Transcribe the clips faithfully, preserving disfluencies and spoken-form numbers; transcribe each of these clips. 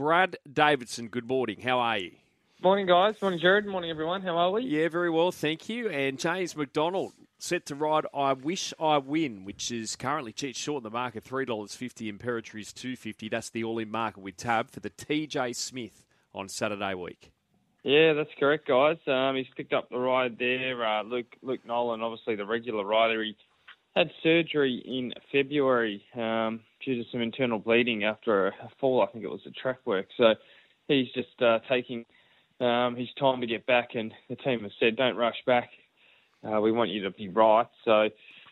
Brad Davidson, good morning. How are you? Morning, guys. Morning, Jared. Morning, everyone. How are we? Yeah, very well, thank you. And James McDonald set to ride I Wish I Win, which is currently cheap short in the market, three dollars fifty. Imperatrice two dollars fifty. That's the all-in market with Tab for the T J Smith on Saturday week. Yeah, that's correct, guys. Um, he's picked up the ride there. Uh, Luke Luke Nolan, obviously the regular rider. He had surgery in February um, due to some internal bleeding after a fall. I think it was at track work. So he's just uh, taking um, his time to get back, and the team has said, don't rush back. Uh, we want you to be right. So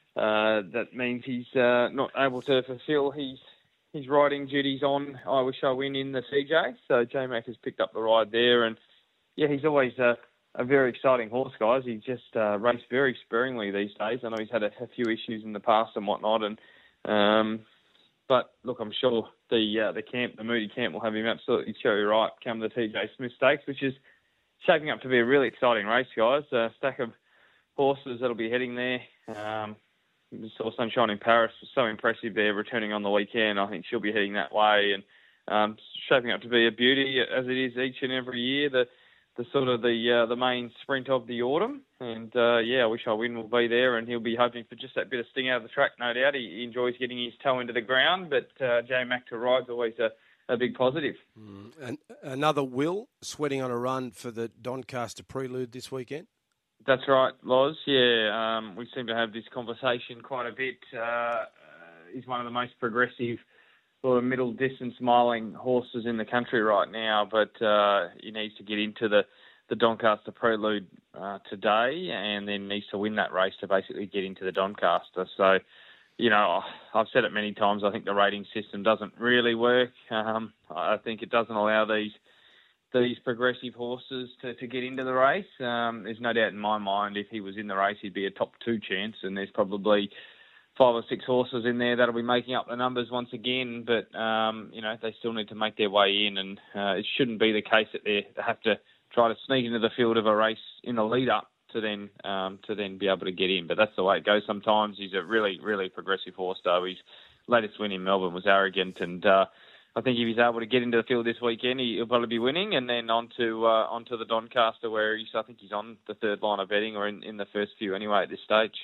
uh, that means he's uh, not able to fulfil his his riding duties on I Wish I Win in the T J. So J-Mac has picked up the ride there, and yeah, he's always a, a very exciting horse, guys. He just uh, raced very sparingly these days. I know he's had a, a few issues in the past and whatnot, and um, but look, I'm sure the uh, the camp, the Moody camp, will have him absolutely cherry right come the T J Smith Stakes, which is shaping up to be a really exciting race, guys. A stack of horses that'll be heading there. Um, we saw Sunshine in Paris was so impressive there, returning on the weekend. I think she'll be heading that way, and um, shaping up to be a beauty as it is each and every year. The the sort of the uh, the main sprint of the autumn. And, uh, yeah, I Wish I Win will be there, and he'll be hoping for just that bit of sting out of the track, no doubt. He, he enjoys getting his toe into the ground, but uh, J-Mac to ride's always a, a big positive. Mm. And another Will sweating on a run for the Doncaster Prelude this weekend? That's right, Loz. Yeah, um, we seem to have this conversation quite a bit. Uh, uh, he's one of the most progressive sort of middle distance miling horses in the country right now, but uh, he needs to get into the, the Doncaster Prelude uh, today, and then needs to win that race to basically get into the Doncaster. So, you know, I've said it many times, I think the rating system doesn't really work. Um, I think it doesn't allow these these progressive horses to, to get into the race. Um, there's no doubt in my mind if he was in the race, he'd be a top two chance, and there's probably five or six horses in there that'll be making up the numbers once again, but, um, you know, they still need to make their way in, and uh, it shouldn't be the case that they have to try to sneak into the field of a race in the lead-up to then um, to then be able to get in. But that's the way it goes sometimes. He's a really, really progressive horse, though. His latest win in Melbourne was arrogant, and uh, I think if he's able to get into the field this weekend, he'll probably be winning, and then on to, uh, onto the Doncaster, where he's, I think he's on the third line of betting, or in, in the first few anyway at this stage.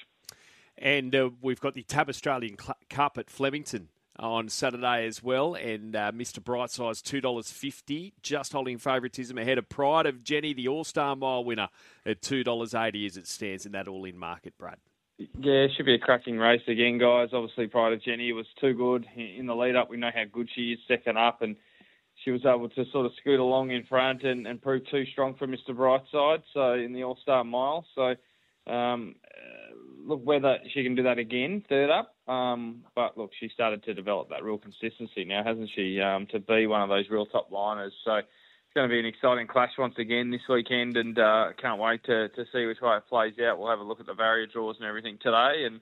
And uh, we've got the Tab Australian Cup at Flemington on Saturday as well. And uh, Mister Brightside's two dollars fifty, just holding favouritism ahead of Pride of Jenny, the All-Star Mile winner, at two dollars eighty as it stands in that all-in market, Brad. Yeah, it should be a cracking race again, guys. Obviously, Pride of Jenny was too good in the lead-up. We know how good she is second up, and she was able to sort of scoot along in front and, and prove too strong for Mister Brightside, so in the All-Star Mile. So, um, uh, look, whether she can do that again, third up. Um, but, look, she started to develop that real consistency now, hasn't she, um, to be one of those real top liners. So it's going to be an exciting clash once again this weekend, and uh, can't wait to, to see which way it plays out. We'll have a look at the barrier draws and everything today, and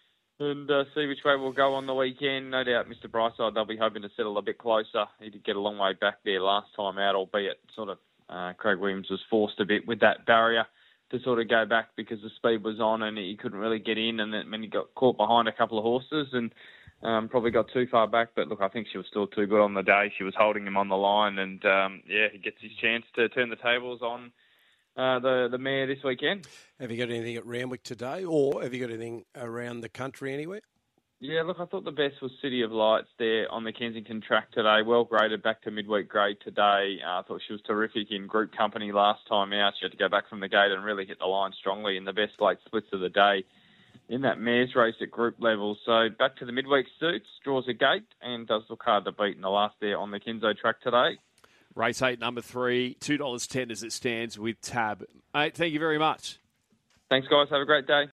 and uh, see which way we'll go on the weekend. No doubt Mister Brightside, they'll be hoping to settle a bit closer. He did get a long way back there last time out, albeit sort of uh, Craig Williams was forced a bit with that barrier to sort of go back because the speed was on and he couldn't really get in, and then he got caught behind a couple of horses and um, probably got too far back. But look, I think she was still too good on the day. She was holding him on the line, and um, yeah, he gets his chance to turn the tables on uh, the the mare this weekend. Have you got anything at Randwick today, or have you got anything around the country anywhere? Yeah, look, I thought the best was City of Lights there on the Kensington track today. Well graded, back to midweek grade today. Uh, I thought she was terrific in group company last time out. She had to go back from the gate and really hit the line strongly in the best late splits of the day in that mare's race at group level. So back to the midweek suits, draws a gate and does look hard to beat in the last there on the Kenzo track today. Race eight, number three, two dollars ten as it stands with Tab. Mate, thank you very much. Thanks, guys. Have a great day.